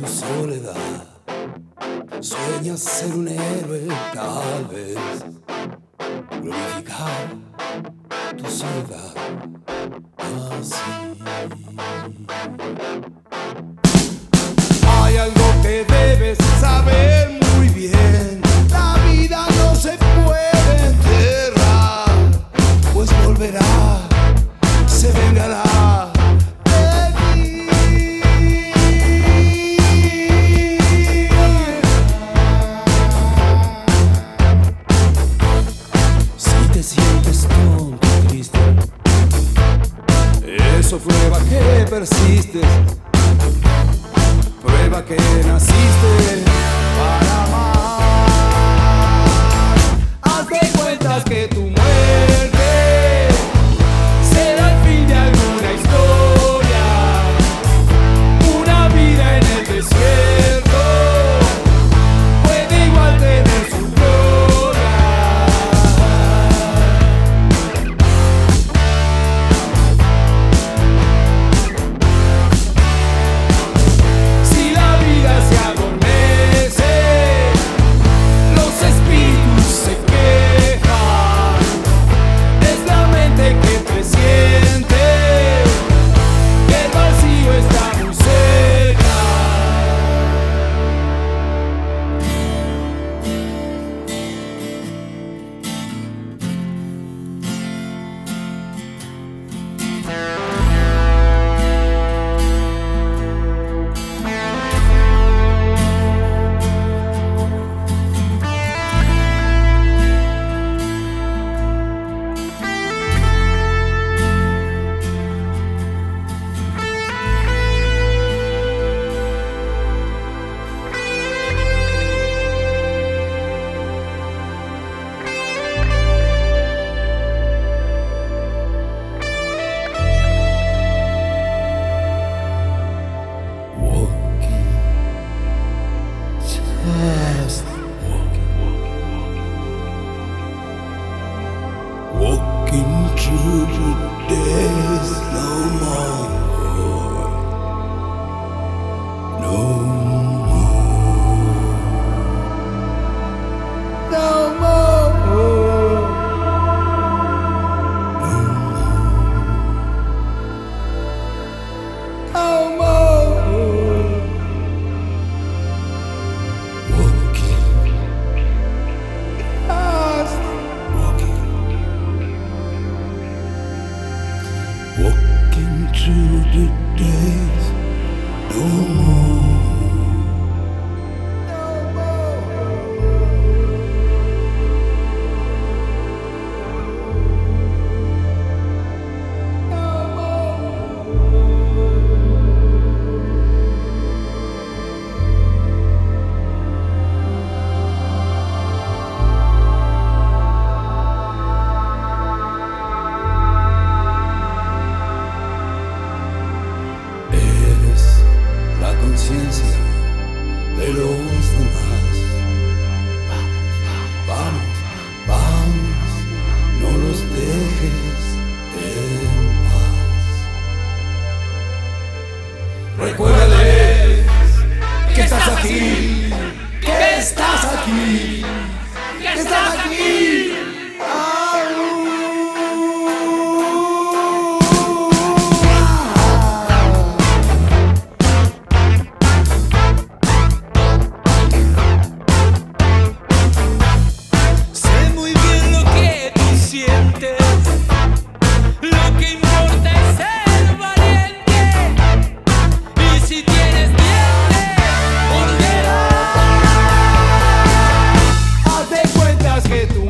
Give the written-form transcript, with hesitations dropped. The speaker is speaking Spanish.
soledad. Sueñas ser un héroe, tal vez glorificar tu soledad así. Hay algo que debes saber muy bien: la vida no se puede enterrar, pues volverá, se vengará. Te sientes tonto, triste, eso prueba que persistes, prueba que naciste para amar. Hazte cuentas que tu muerte será el fin de alguna historia, una vida en el desierto puede igual tener su walking through the days, no more, no more, no more, no more, walking through the days, no more. Conciencia de los demás. Vamos, vamos, no los dejes en paz. Recuérdales que estás aquí, que estás aquí, que estás aquí. Que tú